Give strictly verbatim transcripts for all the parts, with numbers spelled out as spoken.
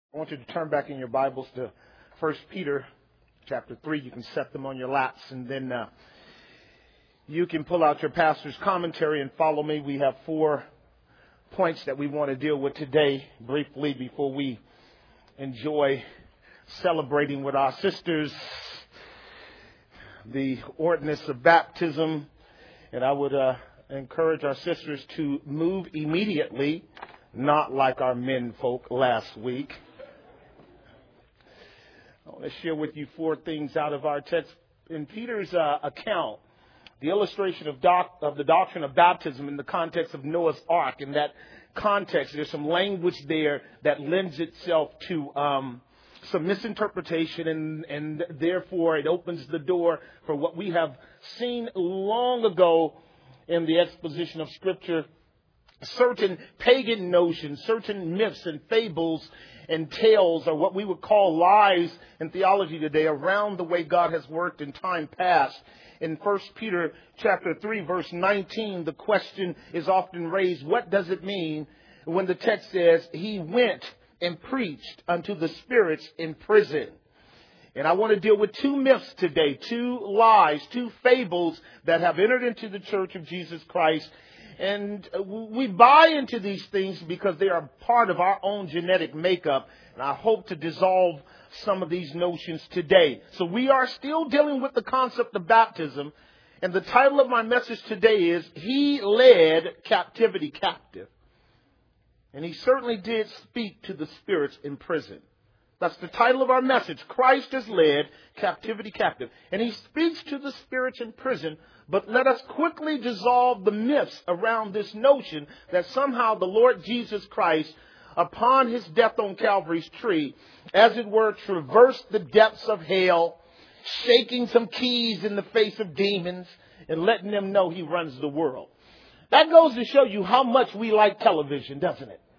I want you to turn back in your Bibles to First Peter chapter three. You can set them on your laps, and then uh, you can pull out your pastor's commentary and follow me. We have four points that we want to deal with today briefly before we enjoy celebrating with our sisters the ordinance of baptism. And I would uh, encourage our sisters to move immediately, not like our men folk last week. I want to share with you four things out of our text. In Peter's uh, account, the illustration of, doc- of the doctrine of baptism in the context of Noah's Ark. In that context, there's some language there that lends itself to um, some misinterpretation, and, and therefore it opens the door for what we have seen long ago in the exposition of Scripture. Certain pagan notions, certain myths and fables and tales are what we would call lies in theology today around the way God has worked in time past. In First Peter chapter three, verse nineteen, the question is often raised, what does it mean when the text says, he went and preached unto the spirits in prison? And I want to deal with two myths today, two lies, two fables that have entered into the Church of Jesus Christ. And we buy into these things because they are part of our own genetic makeup. And I hope to dissolve some of these notions today. So we are still dealing with the concept of baptism. And the title of my message today is, He Led Captivity Captive. And he certainly did speak to the spirits in prison. That's the title of our message. Christ has led captivity captive. And he speaks to the spirits in prison. But let us quickly dissolve the myths around this notion that somehow the Lord Jesus Christ, upon his death on Calvary's tree, as it were, traversed the depths of hell, shaking some keys in the face of demons and letting them know he runs the world. That goes to show you how much we like television, doesn't it?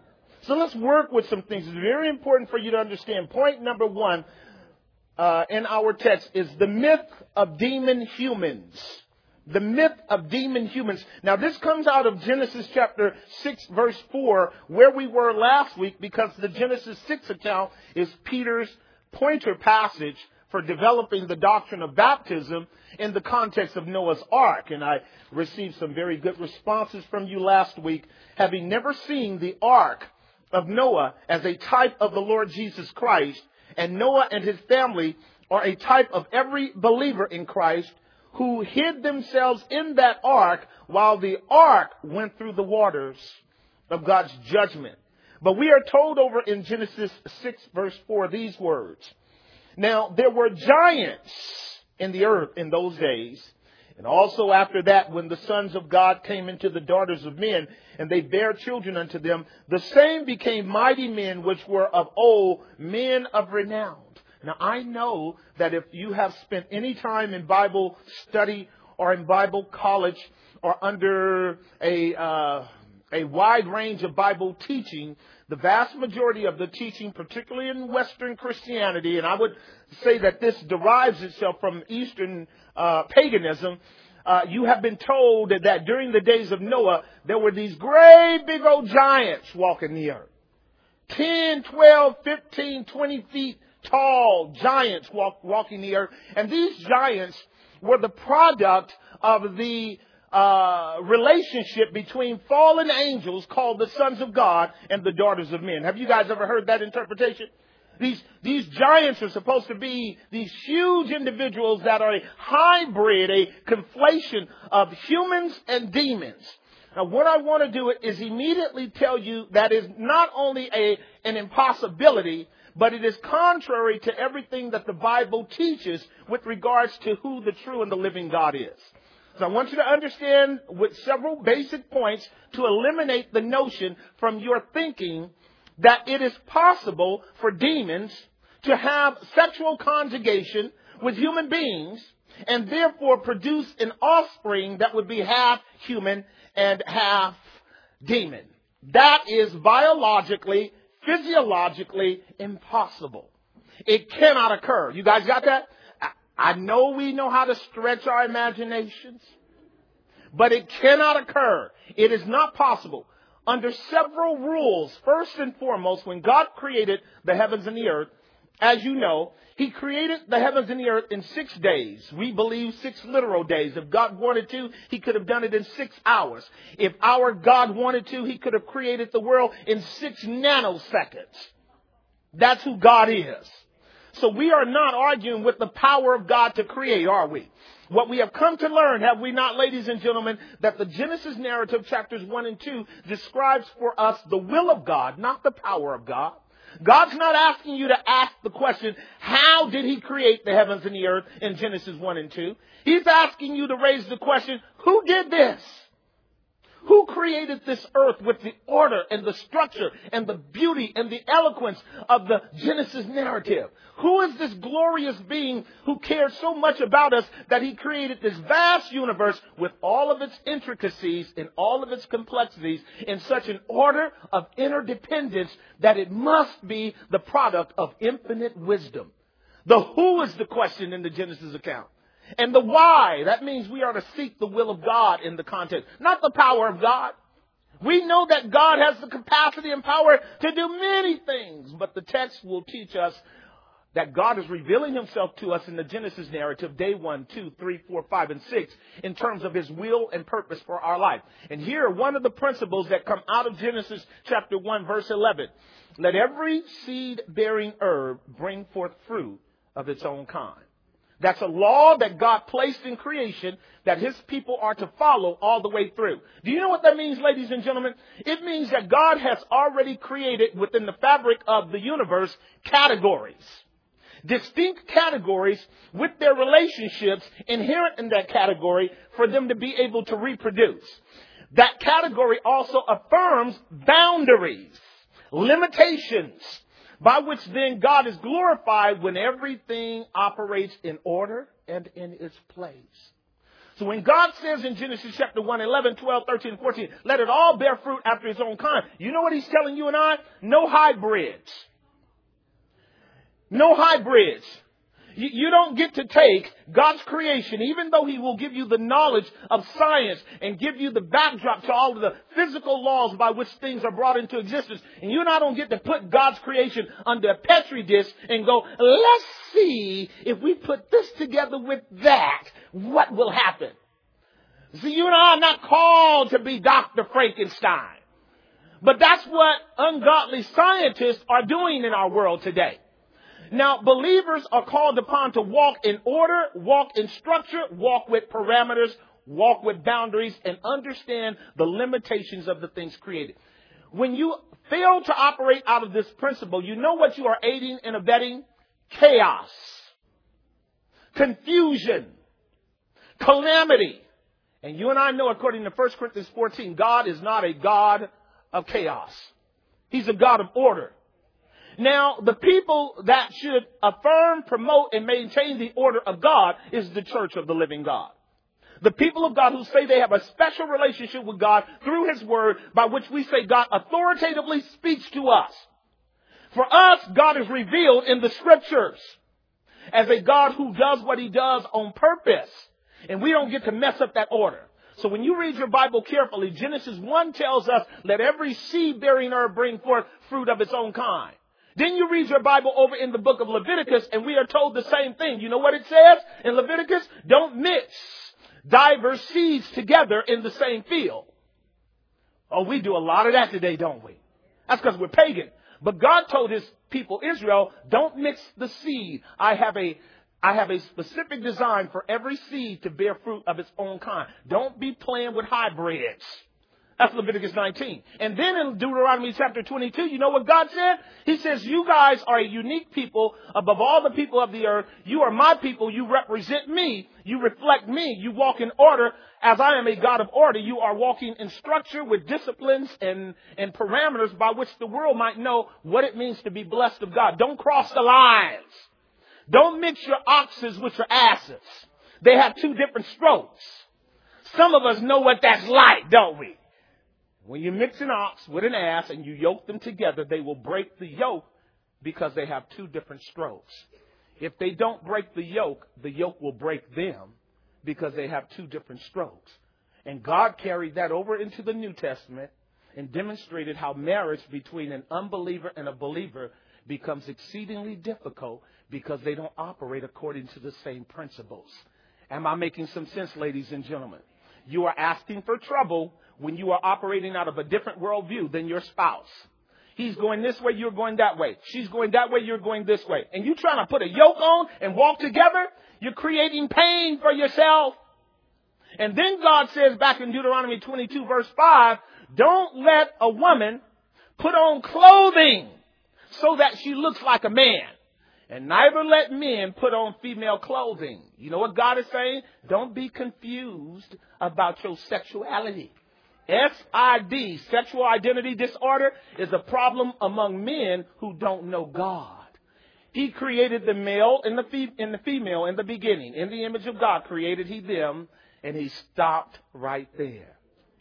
So let's work with some things. It's very important for you to understand. Point number one uh, in our text is the myth of demon humans. The myth of demon humans. Now, this comes out of Genesis chapter six, verse four, where we were last week, because the Genesis six account is Peter's pointer passage for developing the doctrine of baptism in the context of Noah's Ark. And I received some very good responses from you last week, having never seen the Ark of Noah as a type of the Lord Jesus Christ. And Noah and his family are a type of every believer in Christ who hid themselves in that ark while the ark went through the waters of God's judgment. But we are told over in Genesis six, verse four, these words. Now, there were giants in the earth in those days. And also after that, when the sons of God came into the daughters of men, and they bare children unto them, the same became mighty men which were of old, men of renown. Now, I know that if you have spent any time in Bible study or in Bible college or under a uh, a wide range of Bible teaching, the vast majority of the teaching, particularly in Western Christianity, and I would say that this derives itself from Eastern uh, paganism, uh, you have been told that, that during the days of Noah, there were these great big old giants walking the earth. ten, twelve, fifteen, twenty feet tall giants walk, walking the earth. And these giants were the product of the uh, relationship between fallen angels called the sons of God and the daughters of men. Have you guys ever heard that interpretation? These, these giants are supposed to be these huge individuals that are a hybrid, a conflation of humans and demons. Now, what I want to do is immediately tell you that is not only a, an impossibility, but it is contrary to everything that the Bible teaches with regards to who the true and the living God is. So I want you to understand with several basic points to eliminate the notion from your thinking that it is possible for demons to have sexual conjugation with human beings and therefore produce an offspring that would be half human and half demon. That is biologically, physiologically impossible. It cannot occur. You guys got that? I know we know how to stretch our imaginations, but it cannot occur. It is not possible. under several rules. First and foremost, when God created the heavens and the earth, as you know, He created the heavens and the earth in six days. We believe six literal days. If God wanted to, He could have done it in six hours. If our God wanted to, He could have created the world in six nanoseconds. That's who God is. So we are not arguing with the power of God to create, are we? What we have come to learn, have we not, ladies and gentlemen, that the Genesis narrative, chapters one and two, describes for us the will of God, not the power of God. God's not asking you to ask the question, how did He create the heavens and the earth in Genesis one and two? He's asking you to raise the question, who did this? Who created this earth with the order and the structure and the beauty and the eloquence of the Genesis narrative? Who is this glorious being who cared so much about us that He created this vast universe with all of its intricacies and all of its complexities in such an order of interdependence that it must be the product of infinite wisdom? The who is the question in the Genesis account. And the why, that means we are to seek the will of God in the context, not the power of God. We know that God has the capacity and power to do many things, but the text will teach us that God is revealing Himself to us in the Genesis narrative, day one, two, three, four, five, and six, in terms of His will and purpose for our life. And here, one of the principles that come out of Genesis chapter one, verse eleven, let every seed-bearing herb bring forth fruit of its own kind. That's a law that God placed in creation that His people are to follow all the way through. Do you know what that means, ladies and gentlemen? It means that God has already created within the fabric of the universe categories. Distinct categories with their relationships inherent in that category for them to be able to reproduce. That category also affirms boundaries, limitations, by which then God is glorified when everything operates in order and in its place. So when God says in Genesis chapter one, eleven, twelve, thirteen, fourteen, let it all bear fruit after its own kind, you know what He's telling you and I? No hybrids. No hybrids. You, you don't get to take God's creation, even though He will give you the knowledge of science and give you the backdrop to all of the physical laws by which things are brought into existence. And you and I don't get to put God's creation under a Petri dish and go, let's see if we put this together with that, what will happen? See, you and I are not called to be Doctor Frankenstein. But that's what ungodly scientists are doing in our world today. Now, believers are called upon to walk in order, walk in structure, walk with parameters, walk with boundaries, and understand the limitations of the things created. When you fail to operate out of this principle, you know what you are aiding and abetting? Chaos, confusion, calamity. And you and I know, according to First Corinthians fourteen, God is not a God of chaos. He's a God of order. Now, the people that should affirm, promote, and maintain the order of God is the church of the living God. The people of God who say they have a special relationship with God through His word, by which we say God authoritatively speaks to us. For us, God is revealed in the scriptures as a God who does what He does on purpose. And we don't get to mess up that order. So when you read your Bible carefully, Genesis one tells us, let every seed-bearing herb bring forth fruit of its own kind. Then you read your Bible over in the book of Leviticus, and we are told the same thing. You know what it says in Leviticus? Don't mix diverse seeds together in the same field. Oh, we do a lot of that today, don't we? That's because we're pagan. But God told His people, Israel, don't mix the seed. I have a I have a specific design for every seed to bear fruit of its own kind. Don't be playing with hybrids. That's Leviticus nineteen. And then in Deuteronomy chapter twenty-two, you know what God said? He says, you guys are a unique people above all the people of the earth. You are my people. You represent me. You reflect me. You walk in order as I am a God of order. You are walking in structure with disciplines and, and parameters by which the world might know what it means to be blessed of God. Don't cross the lines. Don't mix your oxes with your asses. They have two different strokes. Some of us know what that's like, don't we? When you mix an ox with an ass and you yoke them together, they will break the yoke because they have two different strokes. If they don't break the yoke, the yoke will break them because they have two different strokes. And God carried that over into the New Testament and demonstrated how marriage between an unbeliever and a believer becomes exceedingly difficult because they don't operate according to the same principles. Am I making some sense, ladies and gentlemen? You are asking for trouble when you are operating out of a different worldview than your spouse. He's going this way, you're going that way. She's going that way, you're going this way. And you trying to put a yoke on and walk together, you're creating pain for yourself. And then God says back in Deuteronomy twenty-two, verse five, don't let a woman put on clothing so that she looks like a man. And neither let men put on female clothing. You know what God is saying? Don't be confused about your sexuality. S I D, sexual identity disorder, is a problem among men who don't know God. He created the male and the, fe- and the female in the beginning. In the image of God created he them, and he stopped right there.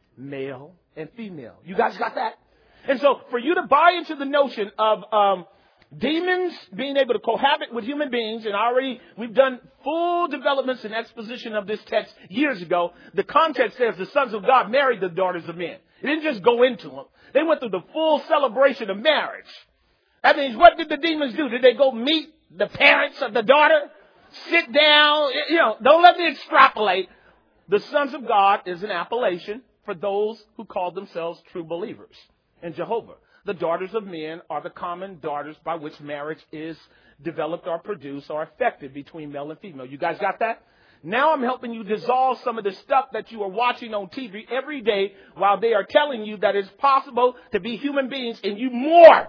Male and female. You guys got that? And so for you to buy into the notion of um, demons being able to cohabit with human beings, and already we've done full developments and exposition of this text years ago. The context says the sons of God married the daughters of men. It didn't just go into them. They went through the full celebration of marriage. That means, what did the demons do? Did they go meet the parents of the daughter? Sit down? You know, don't let me extrapolate. The sons of God is an appellation for those who call themselves true believers in Jehovah. The daughters of men are the common daughters by which marriage is developed or produced or affected between male and female. You guys got that? Now I'm helping you dissolve some of the stuff that you are watching on T V every day while they are telling you that it's possible to be human beings, and you morph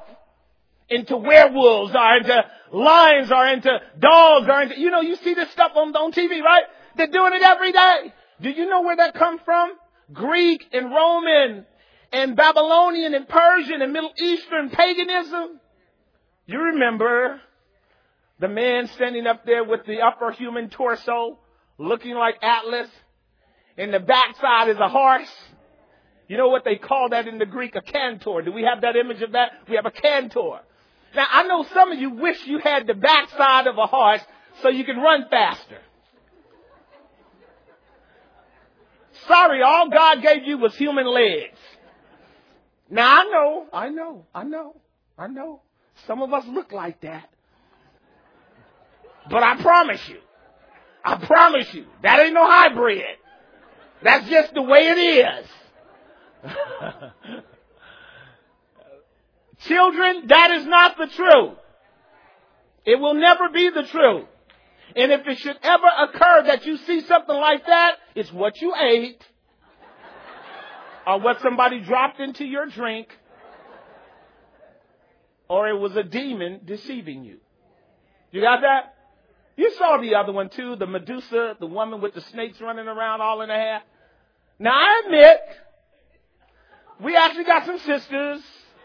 into werewolves or into lions or into dogs or into, you know, you see this stuff on, on T V, right? They're doing it every day. Do you know where that comes from? Greek and Roman and Babylonian and Persian and Middle Eastern paganism. You remember the man standing up there with the upper human torso looking like Atlas, and the backside is a horse. You know what they call that in the Greek? A cantor. Do we have that image of that? We have a cantor. Now, I know some of you wish you had the backside of a horse so you can run faster. Sorry, all God gave you was human legs. Now, I know, I know, I know, I know. Some of us look like that. But I promise you, I promise you, that ain't no hybrid. That's just the way it is. Children, that is not the truth. It will never be the truth. And if it should ever occur that you see something like that, it's what you ate or what somebody dropped into your drink, or it was a demon deceiving you. You got that? You saw the other one too, the Medusa, the woman with the snakes running around all in her hair. Now I admit, we actually got some sisters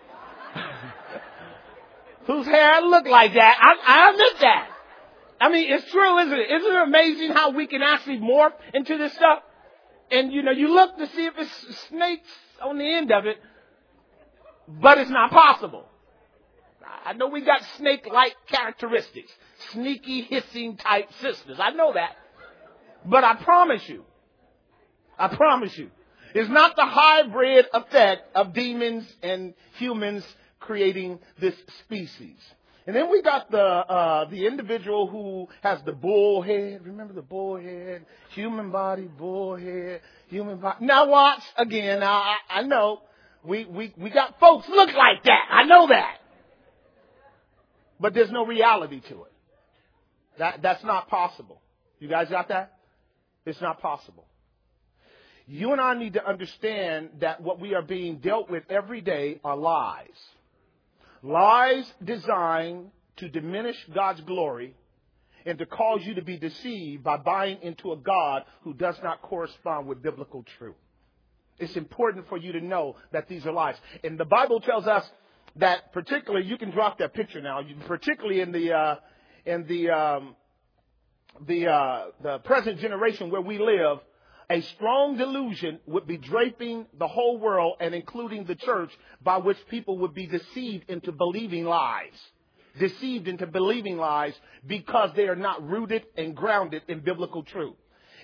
whose hair looked like that. I, I admit that. I mean, it's true, isn't it? Isn't it amazing how we can actually morph into this stuff? And, you know, you look to see if it's snakes on the end of it, but it's not possible. I know we got snake-like characteristics, sneaky, hissing type sisters. I know that. But I promise you, I promise you, it's not the hybrid effect of demons and humans creating this species. And then we got the uh, the individual who has the bull head. Remember the bull head? Human body, bull head, human body. Now watch again. Now I, I know we, we, we got folks look like that. I know that. But there's no reality to it. That That's not possible. You guys got that? It's not possible. You and I need to understand that what we are being dealt with every day are lies. Lies designed to diminish God's glory and to cause you to be deceived by buying into a God who does not correspond with biblical truth. It's important for you to know that these are lies. And the Bible tells us that particularly, you can drop that picture now, particularly in the uh, in the um, the uh, the present generation where we live, a strong delusion would be draping the whole world and including the church, by which people would be deceived into believing lies. Deceived into believing lies because they are not rooted and grounded in biblical truth.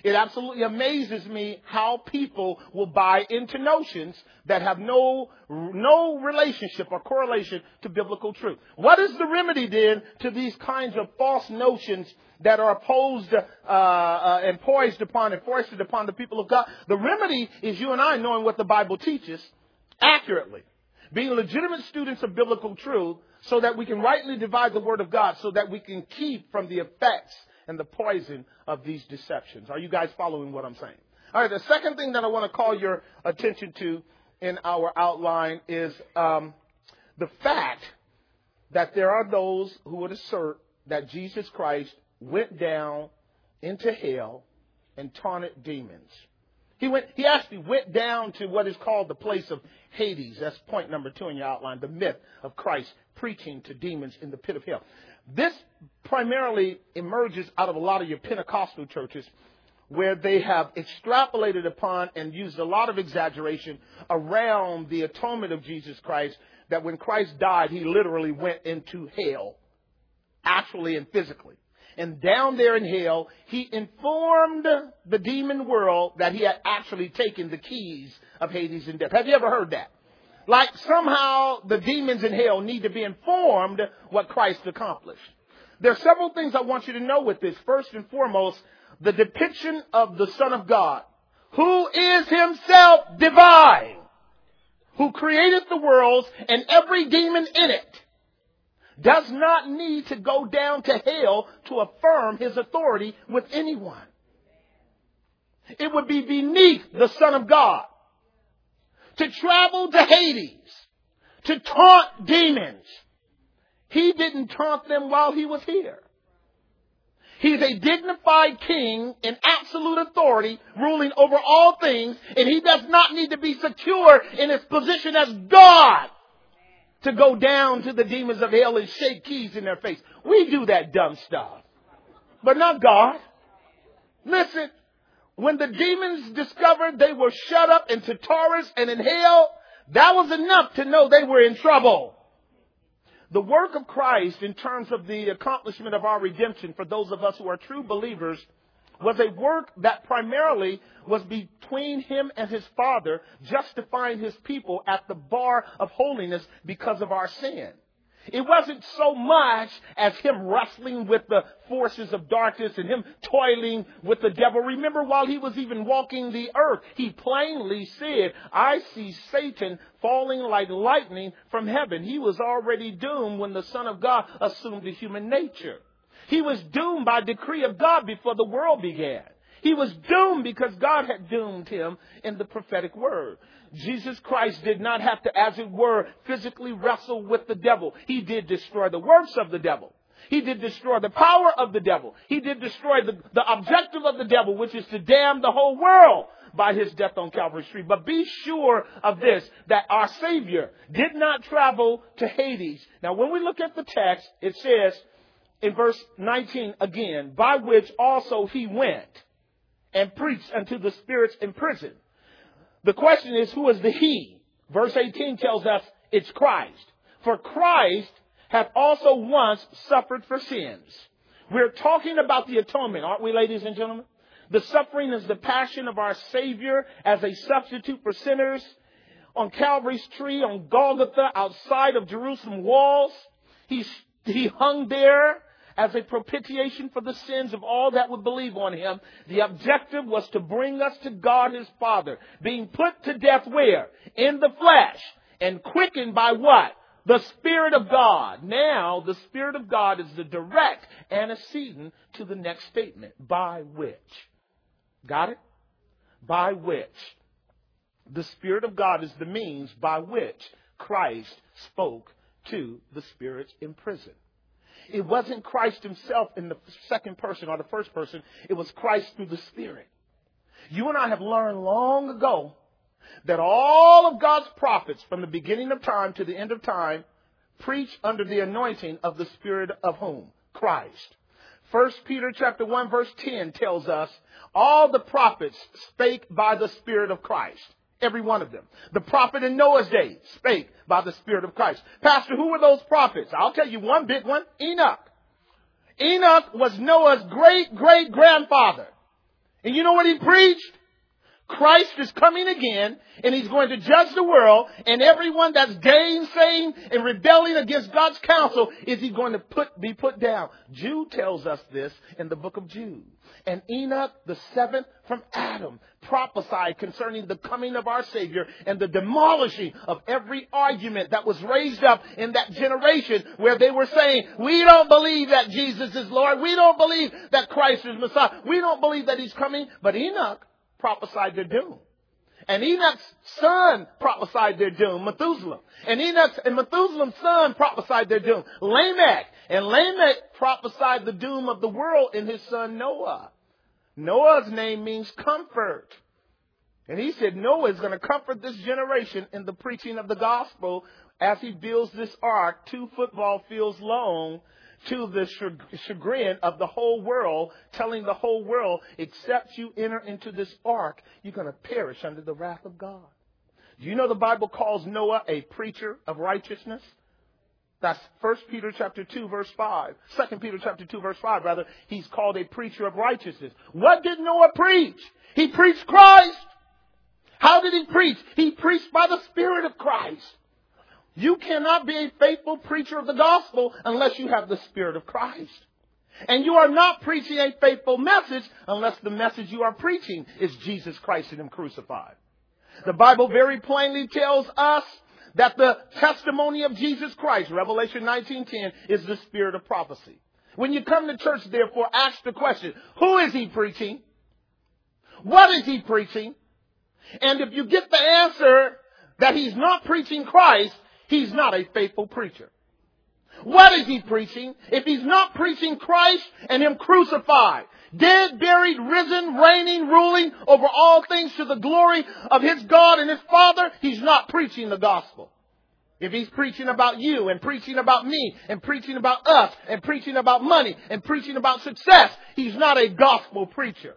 It absolutely amazes me how people will buy into notions that have no, no relationship or correlation to biblical truth. What is the remedy then to these kinds of false notions that are opposed uh, uh, and poised upon and foisted upon the people of God? The remedy is you and I knowing what the Bible teaches accurately, being legitimate students of biblical truth so that we can rightly divide the Word of God, so that we can keep from the effects and the poison of these deceptions. Are you guys following what I'm saying? All right, the second thing that I want to call your attention to in our outline is um, the fact that there are those who would assert that Jesus Christ went down into hell and taunted demons. He went. He actually went down to what is called the place of Hades. That's point number two in your outline, the myth of Christ preaching to demons in the pit of hell. This primarily emerges out of a lot of your Pentecostal churches, where they have extrapolated upon and used a lot of exaggeration around the atonement of Jesus Christ, that when Christ died, he literally went into hell, actually and physically. And down there in hell, he informed the demon world that he had actually taken the keys of Hades and death. Have you ever heard that? Like somehow the demons in hell need to be informed what Christ accomplished. There are several things I want you to know with this. First and foremost, the depiction of the Son of God, who is himself divine, who created the worlds and every demon in it, does not need to go down to hell to affirm his authority with anyone. It would be beneath the Son of God to travel to Hades, to taunt demons. He didn't taunt them while he was here. He's a dignified king in absolute authority, ruling over all things, and he does not need to be secure in his position as God to go down to the demons of hell and shake keys in their face. We do that dumb stuff, but not God. Listen, when the demons discovered they were shut up in Tartarus and in hell, that was enough to know they were in trouble. The work of Christ in terms of the accomplishment of our redemption for those of us who are true believers was a work that primarily was between him and his Father, justifying his people at the bar of holiness because of our sin. It wasn't so much as him wrestling with the forces of darkness and him toiling with the devil. Remember, while he was even walking the earth, he plainly said, I see Satan falling like lightning from heaven. He was already doomed when the Son of God assumed a human nature. He was doomed by decree of God before the world began. He was doomed because God had doomed him in the prophetic word. Jesus Christ did not have to, as it were, physically wrestle with the devil. He did destroy the works of the devil. He did destroy the power of the devil. He did destroy the, the objective of the devil, which is to damn the whole world by his death on Calvary's tree. But be sure of this, that our Savior did not travel to Hades. Now, when we look at the text, it says in verse nineteen again, by which also he went and preached unto the spirits in prison. The question is, who is the he? Verse eighteen tells us it's Christ. For Christ hath also once suffered for sins. We're talking about the atonement, aren't we, ladies and gentlemen? The suffering is the passion of our Savior as a substitute for sinners on Calvary's tree, on Golgotha, outside of Jerusalem walls. He, he hung there as a propitiation for the sins of all that would believe on him. The objective was to bring us to God his Father, being put to death where? In the flesh, and quickened by what? The Spirit of God. Now, the Spirit of God is the direct antecedent to the next statement. By which. Got it? By which. The Spirit of God is the means by which Christ spoke to the spirits in prison. It wasn't Christ himself in the second person or the first person. It was Christ through the Spirit. You and I have learned long ago that all of God's prophets from the beginning of time to the end of time preach under the anointing of the Spirit of whom? Christ. First Peter chapter one verse ten tells us all the prophets spake by the Spirit of Christ. Every one of them. The prophet in Noah's day spake by the Spirit of Christ. Pastor, who were those prophets? I'll tell you one big one. Enoch. Enoch was Noah's great, great grandfather. And you know what he preached? Christ is coming again, and he's going to judge the world, and everyone that's gainsaying and rebelling against God's counsel is he going to put be put down. Jude tells us this in the book of Jude. And Enoch, the seventh from Adam, prophesied concerning the coming of our Savior and the demolishing of every argument that was raised up in that generation where they were saying, we don't believe that Jesus is Lord. We don't believe that Christ is Messiah. We don't believe that he's coming. But Enoch prophesied their doom. And Enoch's son prophesied their doom, Methuselah. And Enoch's and Methuselah's son prophesied their doom, Lamech. And Lamech prophesied the doom of the world in his son Noah. Noah's name means comfort. And he said Noah is going to comfort this generation in the preaching of the gospel as he builds this ark two football fields long to the chagrin of the whole world, telling the whole world, except you enter into this ark, you're going to perish under the wrath of God. Do you know the Bible calls Noah a preacher of righteousness? That's First Peter chapter two, verse five. Second Peter chapter two, verse five, rather. He's called a preacher of righteousness. What did Noah preach? He preached Christ. How did he preach? He preached by the Spirit of Christ. You cannot be a faithful preacher of the gospel unless you have the Spirit of Christ. And you are not preaching a faithful message unless the message you are preaching is Jesus Christ and him crucified. The Bible very plainly tells us that the testimony of Jesus Christ, Revelation nineteen ten, is the spirit of prophecy. When you come to church, therefore, ask the question, who is he preaching? What is he preaching? And if you get the answer that he's not preaching Christ, he's not a faithful preacher. What is he preaching? If he's not preaching Christ and him crucified, dead, buried, risen, reigning, ruling over all things to the glory of his God and his Father, he's not preaching the gospel. If he's preaching about you and preaching about me and preaching about us and preaching about money and preaching about success, he's not a gospel preacher.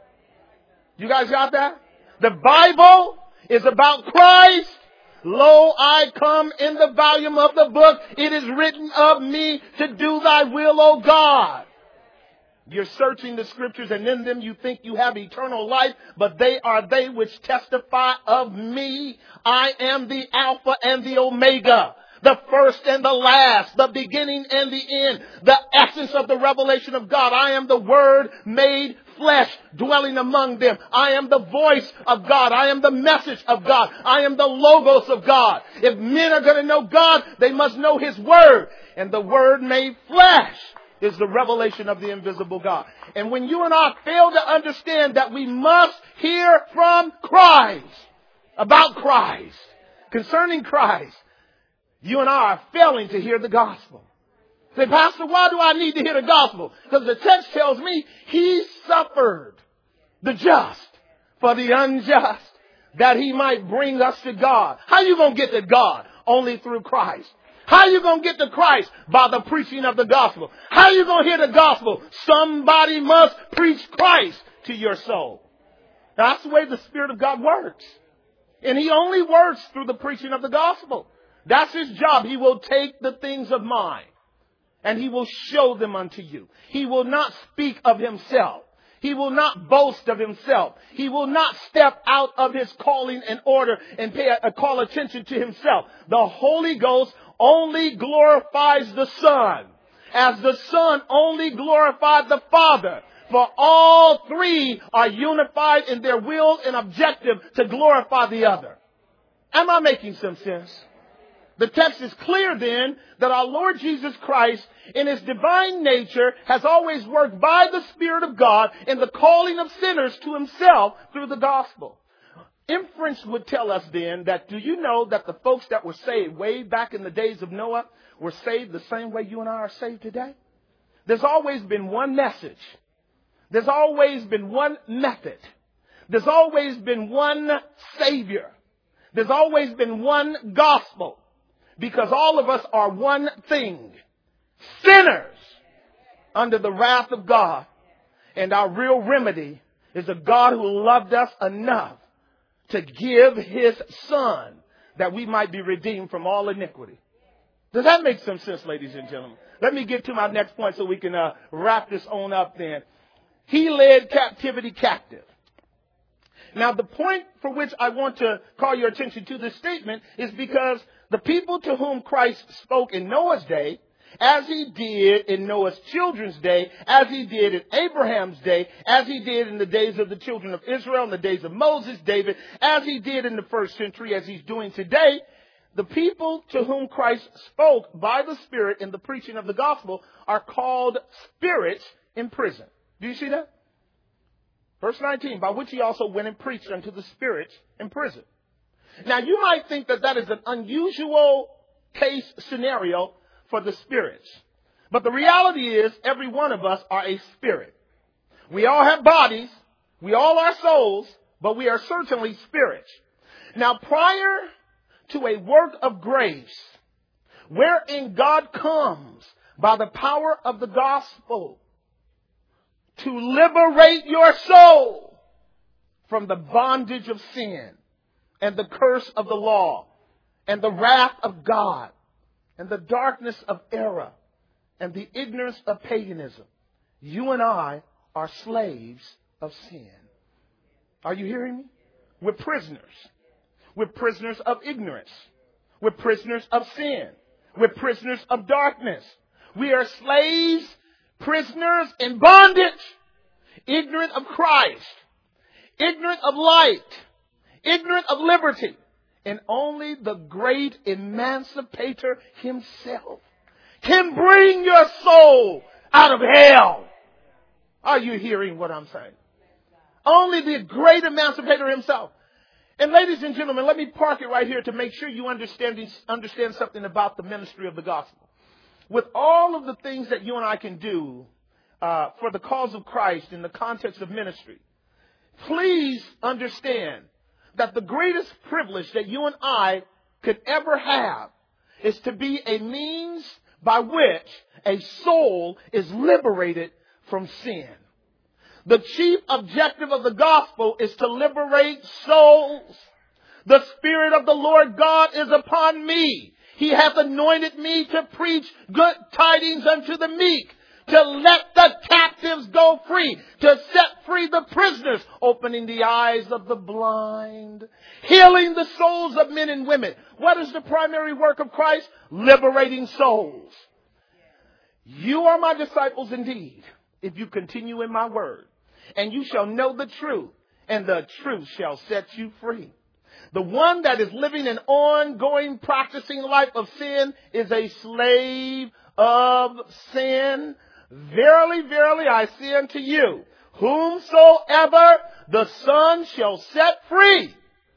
You guys got that? The Bible is about Christ. Lo, I come in the volume of the book. It is written of me to do thy will, O God. You're searching the scriptures, and in them you think you have eternal life, but they are they which testify of me. I am the Alpha and the Omega, the first and the last, the beginning and the end, the essence of the revelation of God. I am the Word made flesh dwelling among them. I am the voice of God. I am the message of God. I am the logos of God. If men are going to know God, they must know his word. And the Word made flesh is the revelation of the invisible God. And when you and I fail to understand that we must hear from Christ, about Christ, concerning Christ, you and I are failing to hear the gospel. Say, Pastor, why do I need to hear the gospel? Because the text tells me he suffered the just for the unjust, that he might bring us to God. How you going to get to God? Only through Christ. How you going to get to Christ? By the preaching of the gospel. How you going to hear the gospel? Somebody must preach Christ to your soul. Now, that's the way the Spirit of God works. And he only works through the preaching of the gospel. That's his job. He will take the things of mine and he will show them unto you. He will not speak of himself. He will not boast of himself. He will not step out of his calling and order and pay a, a call attention to himself. The Holy Ghost only glorifies the Son, as the Son only glorified the Father. For all three are unified in their will and objective to glorify the other. Am I making some sense? The text is clear then that our Lord Jesus Christ in his divine nature has always worked by the Spirit of God in the calling of sinners to himself through the gospel. Inference would tell us then that, do you know that the folks that were saved way back in the days of Noah were saved the same way you and I are saved today? There's always been one message. There's always been one method. There's always been one Savior. There's always been one gospel. Because all of us are one thing. Sinners under the wrath of God. And our real remedy is a God who loved us enough to give his Son that we might be redeemed from all iniquity. Does that make some sense, ladies and gentlemen? Let me get to my next point so we can uh, wrap this on up then. He led captivity captive. Now, the point for which I want to call your attention to this statement is because the people to whom Christ spoke in Noah's day, as he did in Noah's children's day, as he did in Abraham's day, as he did in the days of the children of Israel, in the days of Moses, David, as he did in the first century, as he's doing today, the people to whom Christ spoke by the Spirit in the preaching of the gospel are called spirits in prison. Do you see that? Verse nineteen, by which he also went and preached unto the spirits in prison. Now, you might think that that is an unusual case scenario for the spirits. But the reality is every one of us are a spirit. We all have bodies. We all are souls, but we are certainly spirits. Now, prior to a work of grace, wherein God comes by the power of the gospel to liberate your soul from the bondage of sin and the curse of the law and the wrath of God and the darkness of error and the ignorance of paganism. You and I are slaves of sin. Are you hearing me? We're prisoners. We're prisoners of ignorance. We're prisoners of sin. We're prisoners of darkness. We are slaves, prisoners in bondage, ignorant of Christ, ignorant of light, ignorant of liberty. And only the great emancipator himself can bring your soul out of hell. Are you hearing what I'm saying? Only the great emancipator himself. And ladies and gentlemen, let me park it right here to make sure you understand, understand something about the ministry of the gospel. With all of the things that you and I can do uh, for the cause of Christ in the context of ministry, please understand that the greatest privilege that you and I could ever have is to be a means by which a soul is liberated from sin. The chief objective of the gospel is to liberate souls. The Spirit of the Lord God is upon me. He hath anointed me to preach good tidings unto the meek, to let the captives go free, to set free the prisoners, opening the eyes of the blind, healing the souls of men and women. What is the primary work of Christ? Liberating souls. You are my disciples indeed, if you continue in my word, and you shall know the truth, and the truth shall set you free. The one that is living an ongoing, practicing life of sin is a slave of sin. Verily, verily, I say unto you, whomsoever the Son shall set free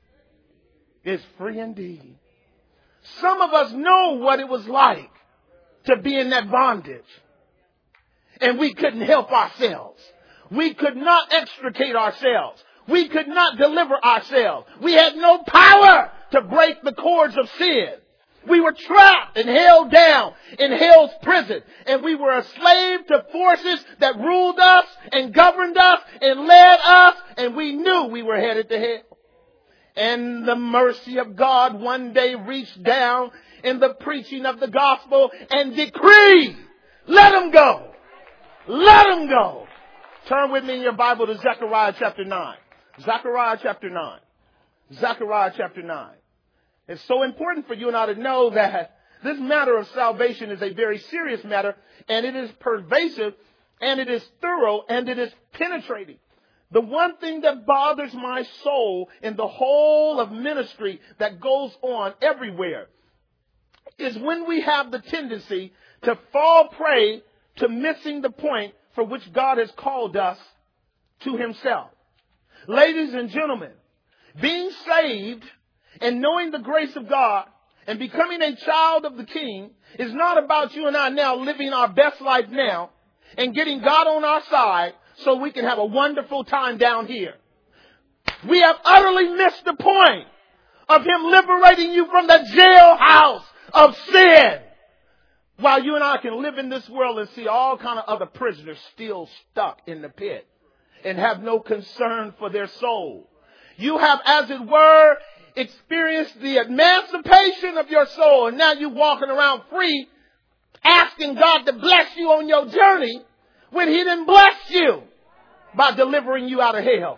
is free indeed. Some of us know what it was like to be in that bondage. And we couldn't help ourselves. We could not extricate ourselves. We could not deliver ourselves. We had no power to break the cords of sin. We were trapped and held down in hell's prison. And we were a slave to forces that ruled us and governed us and led us. And we knew we were headed to hell. And the mercy of God one day reached down in the preaching of the gospel and decreed, let them go. Let them go. Turn with me in your Bible to Zechariah chapter nine. Zechariah chapter nine. Zechariah chapter nine. It's so important for you and I to know that this matter of salvation is a very serious matter, and it is pervasive, and it is thorough, and it is penetrating. The one thing that bothers my soul in the whole of ministry that goes on everywhere is when we have the tendency to fall prey to missing the point for which God has called us to himself. Ladies and gentlemen, being saved and knowing the grace of God and becoming a child of the King is not about you and I now living our best life now and getting God on our side so we can have a wonderful time down here. We have utterly missed the point of him liberating you from the jailhouse of sin, while you and I can live in this world and see all kind of other prisoners still stuck in the pit and have no concern for their soul. You have, as it were, experienced the emancipation of your soul, and now you're walking around free, asking God to bless you on your journey when he didn't bless you. by delivering you out of hell.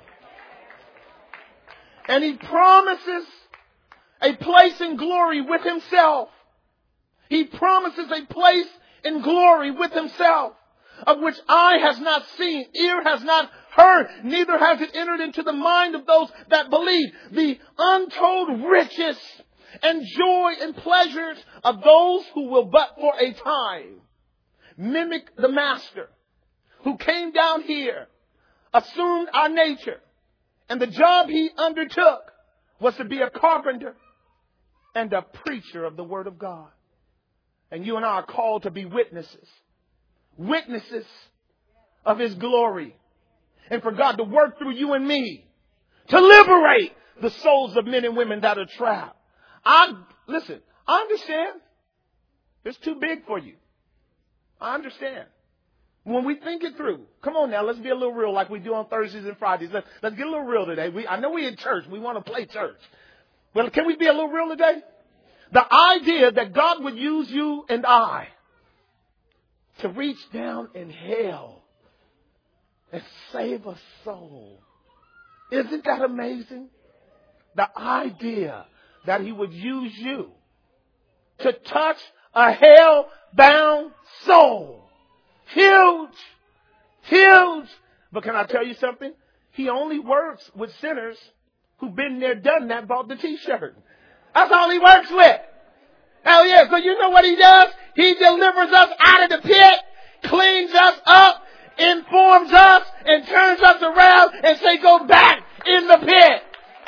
And he promises a place in glory with himself. He promises a place in glory with himself, of which eye has not seen, ear has not heard, neither has it entered into the mind of those that believe. The untold riches and joy and pleasures of those who will but for a time mimic the Master who came down here, assumed our nature, and the job he undertook was to be a carpenter and a preacher of the Word of God. And you and I are called to be witnesses. Witnesses of his glory. And for God to work through you and me to liberate the souls of men and women that are trapped. I, listen, I understand. It's too big for you. I understand. When we think it through, come on now, let's be a little real like we do on Thursdays and Fridays. Let's, let's get a little real today. We, I know we're in church. We want to play church. Well, can we be a little real today? The idea that God would use you and I to reach down in hell and save a soul. Isn't that amazing? The idea that he would use you to touch a hell-bound soul. Huge. Huge. But can I tell you something? He only works with sinners who've been there, done that, bought the t-shirt. That's all he works with. Hell yeah. So you know what he does? He delivers us out of the pit, cleans us up, informs us, and turns us around and say, go back in the pit.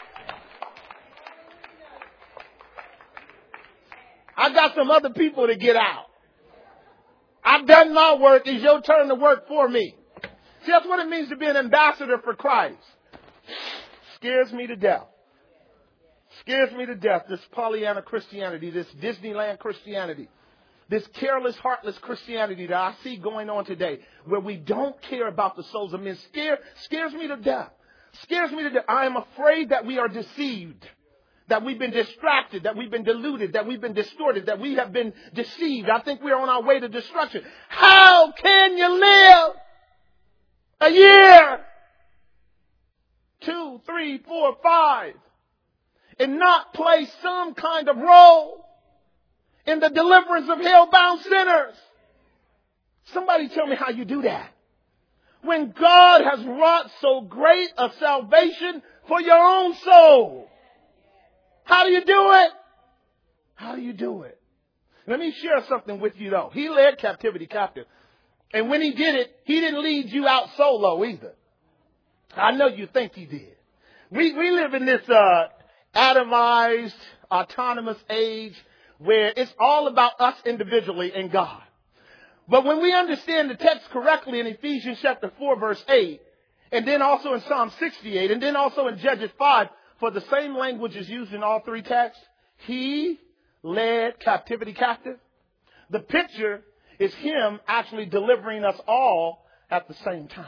I got some other people to get out. I've done my work. It's your turn to work for me. See, that's what it means to be an ambassador for Christ. Scares me to death. Scares me to death, this Pollyanna Christianity, this Disneyland Christianity, this careless, heartless Christianity that I see going on today, where we don't care about the souls of men. Scare, scares me to death. Scares me to death. I am afraid that we are deceived, that we've been distracted, that we've been deluded, that we've been distorted, that we have been deceived. I think we're on our way to destruction. How can you live a year, two, three, four, five, and not play some kind of role in the deliverance of hell-bound sinners? Somebody tell me how you do that. When God has wrought so great a salvation for your own soul. How do you do it? How do you do it? Let me share something with you though. He led captivity captive. And when he did it, he didn't lead you out solo either. I know you think he did. We, we live in this, uh, atomized, autonomous age where it's all about us individually and God. But when we understand the text correctly in Ephesians chapter four, verse eight, and then also in Psalm sixty-eight, and then also in Judges five, for the same language is used in all three texts, he led captivity captive. The picture is him actually delivering us all at the same time.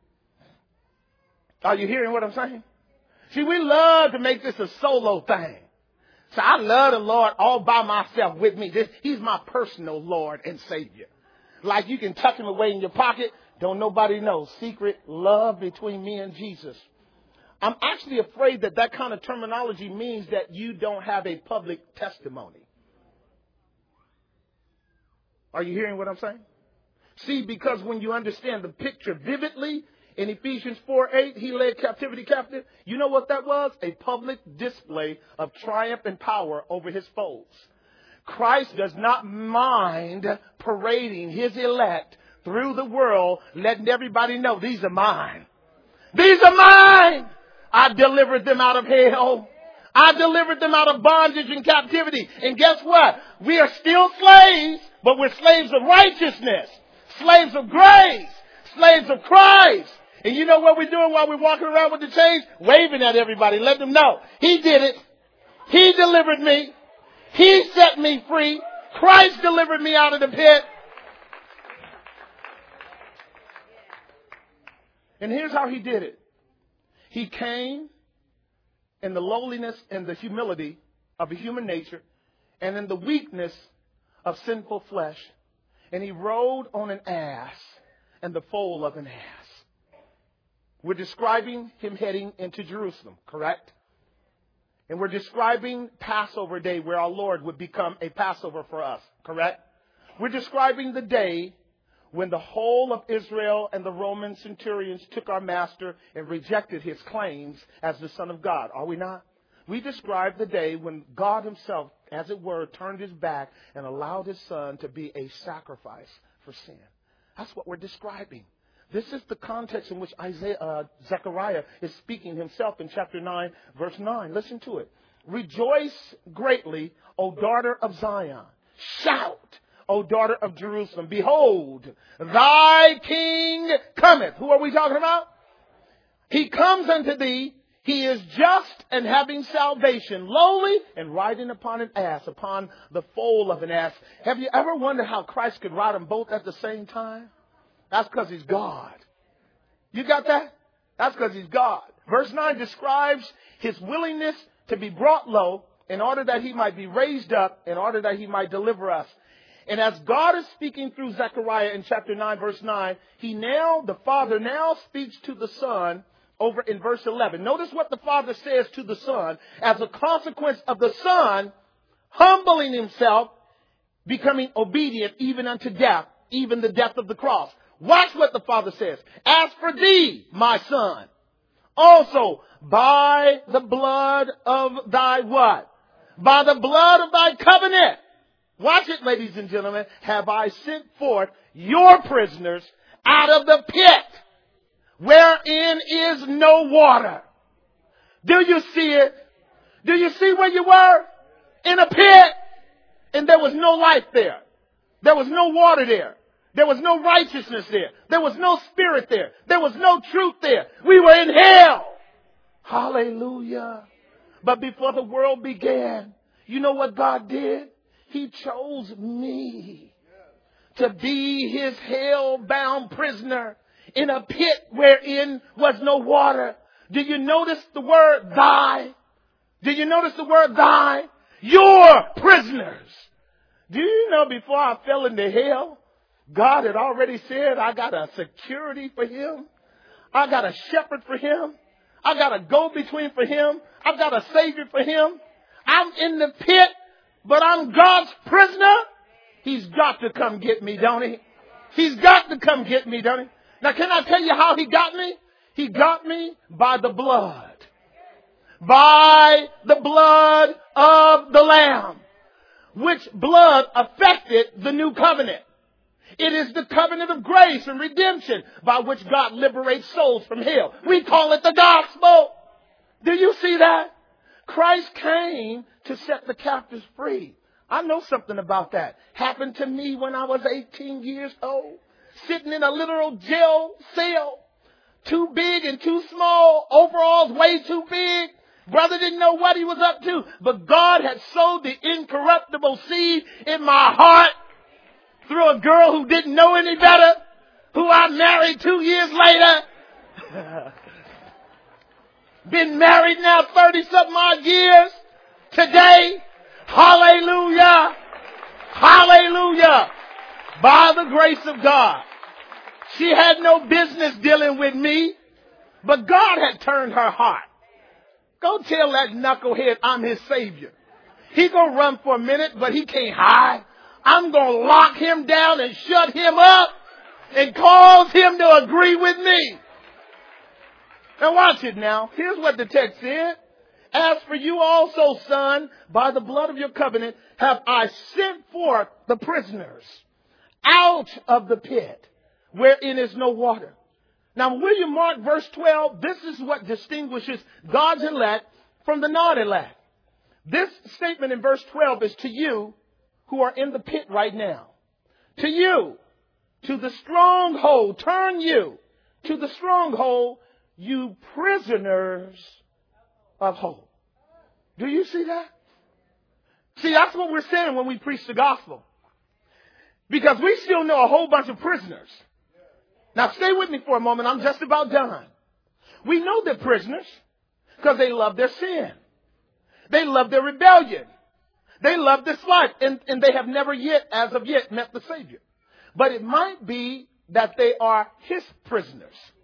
Are you hearing what I'm saying? See, we love to make this a solo thing. So I love the Lord all by myself with me. This, he's my personal Lord and Savior. Like you can tuck him away in your pocket. Don't nobody know. Secret love between me and Jesus. I'm actually afraid that that kind of terminology means that you don't have a public testimony. Are you hearing what I'm saying? See, because when you understand the picture vividly, in Ephesians four eight, he led captivity captive. You know what that was? A public display of triumph and power over his foes. Christ does not mind parading his elect through the world, letting everybody know, these are mine. These are mine. I delivered them out of hell. I delivered them out of bondage and captivity. And guess what? We are still slaves, but we're slaves of righteousness, slaves of grace, slaves of Christ. And you know what we're doing while we're walking around with the chains? Waving at everybody. Let them know. He did it. He delivered me. He set me free. Christ delivered me out of the pit. And here's how he did it. He came in the lowliness and the humility of a human nature and in the weakness of sinful flesh. And he rode on an ass and the foal of an ass. We're describing him heading into Jerusalem, correct? And we're describing Passover Day where our Lord would become a Passover for us, correct? We're describing the day when the whole of Israel and the Roman centurions took our master and rejected his claims as the Son of God, are we not? We describe the day when God himself, as it were, turned his back and allowed his Son to be a sacrifice for sin. That's what we're describing. This is the context in which Isaiah, uh, Zechariah is speaking himself in chapter nine, verse nine. Listen to it. Rejoice greatly, O daughter of Zion. Shout, O daughter of Jerusalem. Behold, thy king cometh. Who are we talking about? He comes unto thee. He is just and having salvation, lowly and riding upon an ass, upon the foal of an ass. Have you ever wondered how Christ could ride them both at the same time? That's because he's God. You got that? That's because he's God. Verse nine describes his willingness to be brought low in order that he might be raised up, in order that he might deliver us. And as God is speaking through Zechariah in chapter nine, verse nine, he now, the Father now speaks to the Son over in verse eleven. Notice what the Father says to the Son as a consequence of the Son humbling himself, becoming obedient even unto death, even the death of the cross. Watch what the Father says. As for thee, my son, also by the blood of thy what? By the blood of thy covenant. Watch it, ladies and gentlemen. Have I sent forth your prisoners out of the pit, wherein is no water. Do you see it? Do you see where you were? In a pit. And there was no life there. There was no water there. There was no righteousness there. There was no spirit there. There was no truth there. We were in hell. Hallelujah. But before the world began, you know what God did? He chose me to be his hell-bound prisoner in a pit wherein was no water. Do you notice the word thy? Do you notice the word thy? Your prisoners. Do you know before I fell into hell, God had already said I got a security for him. I got a shepherd for him. I got a go-between for him. I've got a savior for him. I'm in the pit, but I'm God's prisoner. He's got to come get me, don't he? He's got to come get me, don't he? Now, can I tell you how he got me? He got me by the blood. By the blood of the Lamb. Which blood affected the new covenant. It is the covenant of grace and redemption by which God liberates souls from hell. We call it the gospel. Do you see that? Christ came to set the captives free. I know something about that. Happened to me when I was eighteen years old. Sitting in a literal jail cell. Too big and too small. Overalls way too big. Brother didn't know what he was up to. But God had sowed the incorruptible seed in my heart. Through a girl who didn't know any better, who I married two years later. Been married now thirty-something odd years. Today, hallelujah, hallelujah, by the grace of God. She had no business dealing with me, but God had turned her heart. Go tell that knucklehead I'm his savior. He gonna run for a minute, but he can't hide. I'm going to lock him down and shut him up and cause him to agree with me. Now watch it now. Here's what the text said. As for you also, son, by the blood of your covenant, have I sent forth the prisoners out of the pit wherein is no water. Now, will you mark verse twelve? This is what distinguishes God's elect from the non-elect. This statement in verse twelve is to you who are in the pit right now. To you, to the stronghold, turn you to the stronghold, you prisoners of hope. Do you see that? See, that's what we're saying when we preach the gospel. Because we still know a whole bunch of prisoners. Now stay with me for a moment. I'm just about done. We know they're prisoners because they love their sin. They love their rebellion. They love this life, and, and they have never yet, as of yet, met the Savior. But it might be that they are his prisoners.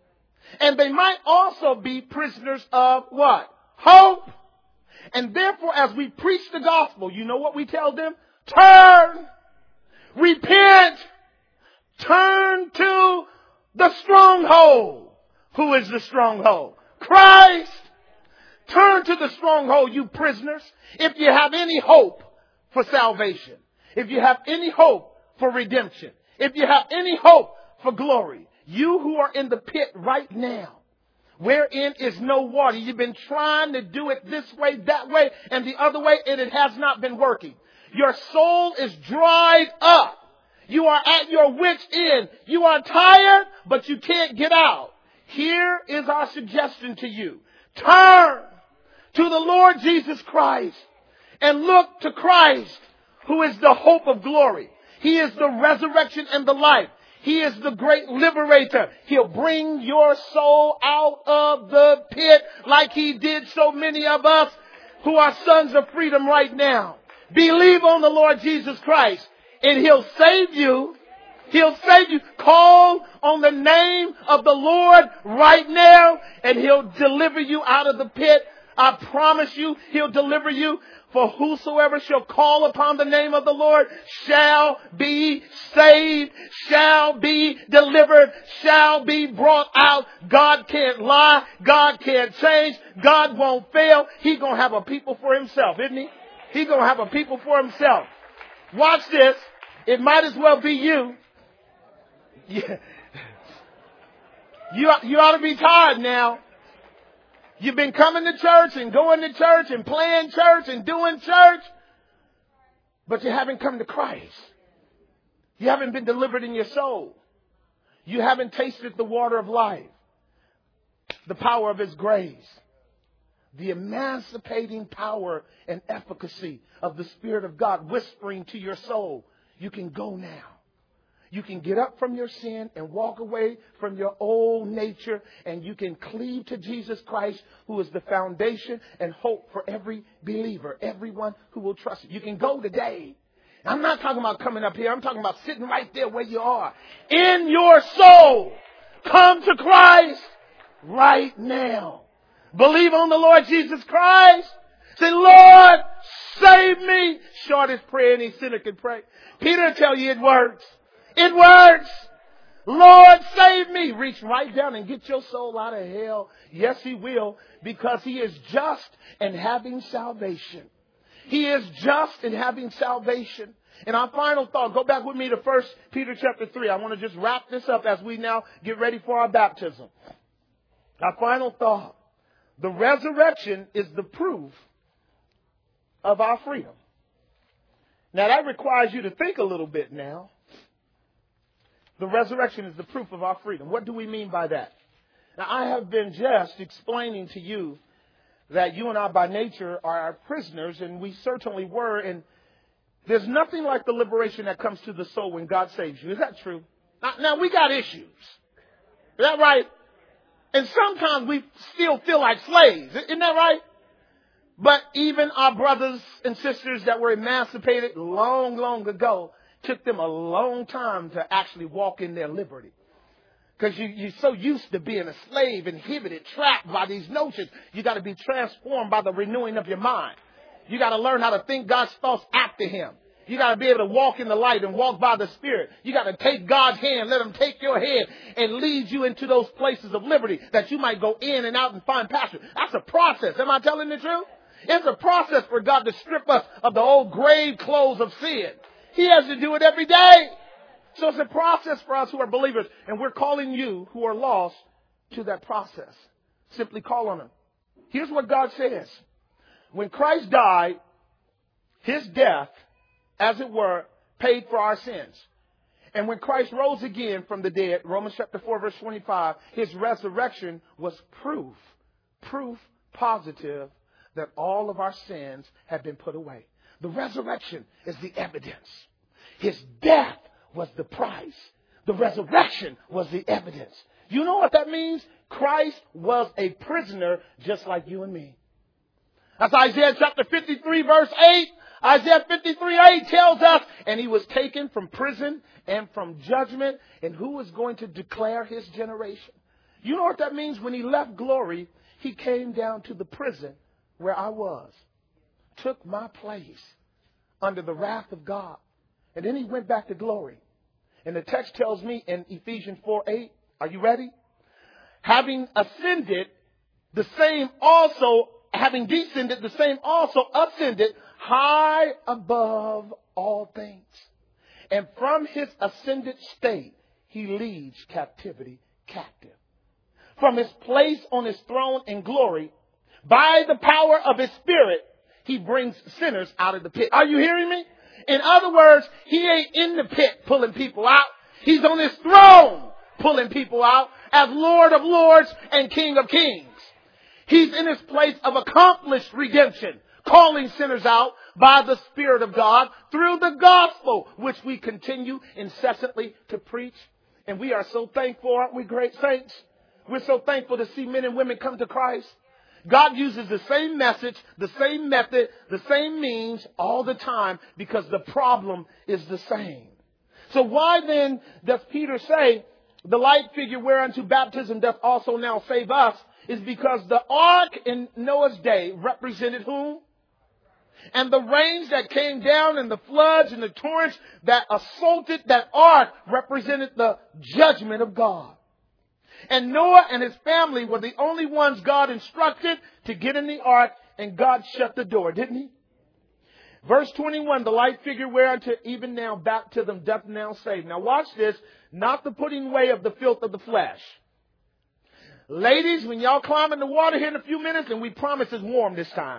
And they might also be prisoners of what? Hope. And therefore, as we preach the gospel, you know what we tell them? Turn, repent, turn to the stronghold. Who is the stronghold? Christ. Turn to the stronghold, you prisoners. If you have any hope for salvation, if you have any hope for redemption, if you have any hope for glory, you who are in the pit right now, wherein is no water. You've been trying to do it this way, that way, and the other way, and it has not been working. Your soul is dried up. You are at your wit's end. You are tired, but you can't get out. Here is our suggestion to you. Turn to the Lord Jesus Christ and look to Christ, who is the hope of glory. He is the resurrection and the life. He is the great liberator. He'll bring your soul out of the pit like He did so many of us who are sons of freedom right now. Believe on the Lord Jesus Christ and He'll save you. He'll save you. Call on the name of the Lord right now and He'll deliver you out of the pit. I promise you, He'll deliver you. For whosoever shall call upon the name of the Lord shall be saved, shall be delivered, shall be brought out. God can't lie. God can't change. God won't fail. He's going to have a people for Himself, isn't He? He's going to have a people for Himself. Watch this. It might as well be you. Yeah. You, you ought to be tired now. You've been coming to church and going to church and playing church and doing church, but you haven't come to Christ. You haven't been delivered in your soul. You haven't tasted the water of life, the power of His grace, the emancipating power and efficacy of the Spirit of God whispering to your soul, you can go now. You can get up from your sin and walk away from your old nature, and you can cleave to Jesus Christ, who is the foundation and hope for every believer, everyone who will trust you. You can go today. I'm not talking about coming up here. I'm talking about sitting right there where you are. In your soul, come to Christ right now. Believe on the Lord Jesus Christ. Say, Lord, save me. Shortest prayer any sinner can pray. Peter will tell you it works. It works. Lord, save me. Reach right down and get your soul out of hell. Yes, He will, because He is just in having salvation. He is just in having salvation. And our final thought, go back with me to First Peter chapter three. I want to just wrap this up as we now get ready for our baptism. Our final thought, the resurrection is the proof of our freedom. Now that requires you to think a little bit now. The resurrection is the proof of our freedom. What do we mean by that? Now, I have been just explaining to you that you and I by nature are prisoners, and we certainly were. And there's nothing like the liberation that comes to the soul when God saves you. Is that true? Now, now we got issues. Is that right? And sometimes we still feel like slaves. Isn't that right? But even our brothers and sisters that were emancipated long, long ago, took them a long time to actually walk in their liberty. Because you, you're so used to being a slave, inhibited, trapped by these notions. You got to be transformed by the renewing of your mind. You got to learn how to think God's thoughts after Him. You got to be able to walk in the light and walk by the Spirit. You got to take God's hand, let Him take your hand and lead you into those places of liberty that you might go in and out and find pasture. That's a process. Am I telling the truth? It's a process for God to strip us of the old grave clothes of sin. He has to do it every day. So it's a process for us who are believers. And we're calling you who are lost to that process. Simply call on Him. Here's what God says. When Christ died, His death, as it were, paid for our sins. And when Christ rose again from the dead, Romans chapter four, verse twenty-five, His resurrection was proof, proof positive that all of our sins had been put away. The resurrection is the evidence. His death was the price. The resurrection was the evidence. You know what that means? Christ was a prisoner just like you and me. That's Isaiah chapter fifty-three, verse eight. Isaiah fifty-three, eight tells us, and He was taken from prison and from judgment. And who is going to declare His generation? You know what that means? When he left glory, he came down to the prison where I was, took my place under the wrath of God. And then he went back to glory. And the text tells me in Ephesians four eight, are you ready? Having ascended, the same also, having descended, the same also ascended high above all things. And from his ascended state, he leads captivity captive. From his place on his throne in glory, by the power of his Spirit, he brings sinners out of the pit. Are you hearing me? In other words, he ain't in the pit pulling people out. He's on his throne pulling people out as Lord of Lords and King of Kings. He's in his place of accomplished redemption, calling sinners out by the Spirit of God through the gospel, which we continue incessantly to preach. And we are so thankful, aren't we, great saints? We're so thankful to see men and women come to Christ. God uses the same message, the same method, the same means all the time because the problem is the same. So why then does Peter say the light figure whereunto baptism doth also now save us? Is because the ark in Noah's day represented whom? And the rains that came down and the floods and the torrents that assaulted that ark represented the judgment of God. And Noah and his family were the only ones God instructed to get in the ark, and God shut the door, didn't he? Verse twenty-one, the light figure whereunto even now baptism doth now save. Now watch this, not the putting away of the filth of the flesh. Ladies, when y'all climb in the water here in a few minutes, and we promise it's warm this time.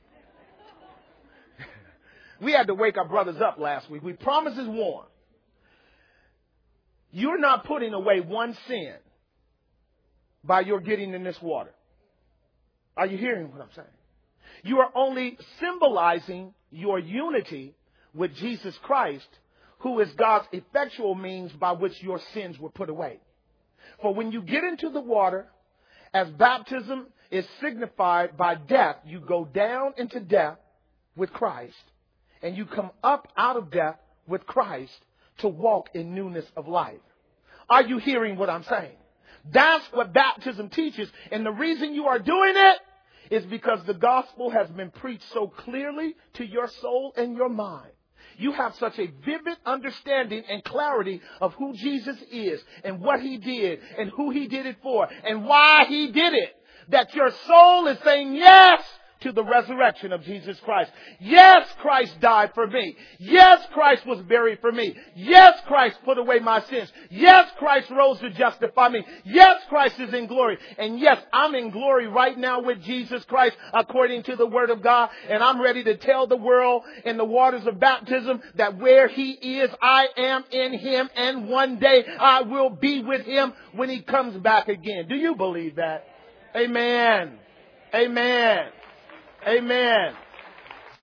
We had to wake our brothers up last week. We promise it's warm. You're not putting away one sin by your getting in this water. Are you hearing what I'm saying? You are only symbolizing your unity with Jesus Christ, who is God's effectual means by which your sins were put away. For when you get into the water, as baptism is signified by death, you go down into death with Christ, and you come up out of death with Christ to walk in newness of life. Are you hearing what I'm saying? That's what baptism teaches. And the reason you are doing it is because the gospel has been preached so clearly to your soul and your mind. You have such a vivid understanding and clarity of who Jesus is and what he did and who he did it for and why he did it, that your soul is saying yes to the resurrection of Jesus Christ. Yes, Christ died for me. Yes, Christ was buried for me. Yes, Christ put away my sins. Yes, Christ rose to justify me. Yes, Christ is in glory. And yes, I'm in glory right now with Jesus Christ according to the word of God. And I'm ready to tell the world in the waters of baptism that where he is, I am in him. And one day I will be with him when he comes back again. Do you believe that? Amen. Amen. Amen.